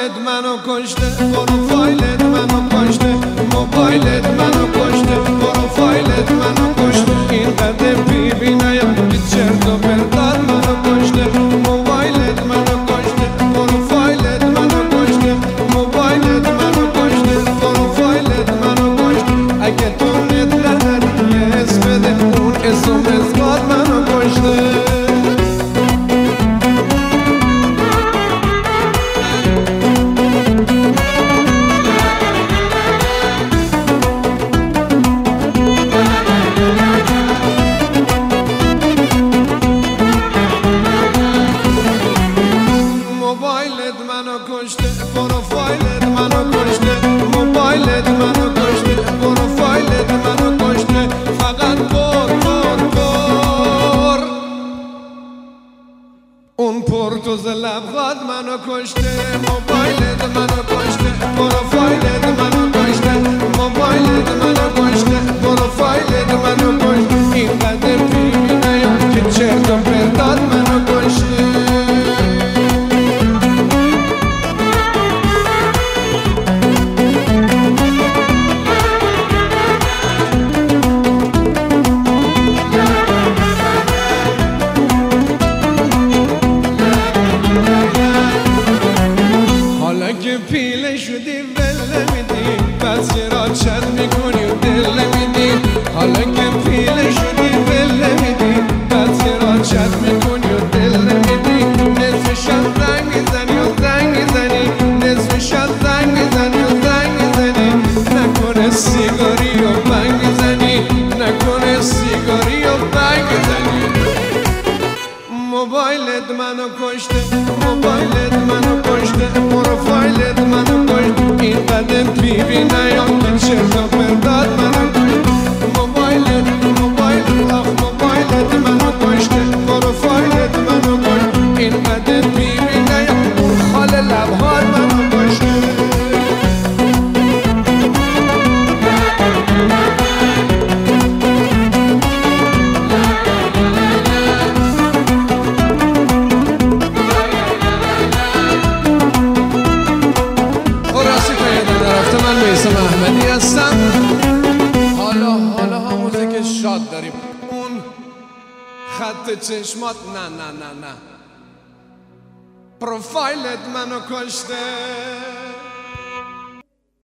موبایلت منو کشته، پروفایلت منو کشته، موبایلت منو کشته، پروفایلت منو کشته. اینقدر بیبی نیام که چرت و پرتات منو کشته، موبایلت منو کشته، پروفایلت منو کشته، موبایلت منو کشته، پروفایلت منو کشته. اگه تو نت نداری یه اسم بده، اون اسم اثبات منو کشته. موبایلت منو کشته، پروفایلت منو کشته، موبایلت منو کشته، پروفایلت منو کشته. فقط پر اون پرتوز لبخات منو کشته، موبایلت منو کشته، پروفایلت منو کشته، موبایلت منو کشته، پروفایلت منو کشته. اینقدر بیبی نیام که چرت و پرتات منو کشته. که پیله شدی ول نمیدی، پس چرا چت میکنی و دل نمیدی؟ حالا که پیله شدی ول نمیدی، پس چرا چت میکنی و دل نمیدی؟ نصف شب زنگ میزنی و زنگ میزنی، نصف شب زنگ میزنی و زنگ میزنی. نکنه سیگاری و بنگ میزنی، نکنه سیگاری و بنگ میزنی. موبایلت منو کشته، موبایلت منو کشته، پروفایلت منو کشته. اینقدر بیبی نیام که چرت و پرتات منو کشته. موبایلت آخ موبایلت منو کشته، پروفایلت منو کشته. اینقدر بیبی نیام اون خال لبهات منو کشته. من میثم احمدی هستم. حالا ها موزیک شاد داریم. اون خط چشمات نه پروفایلت منو کشته.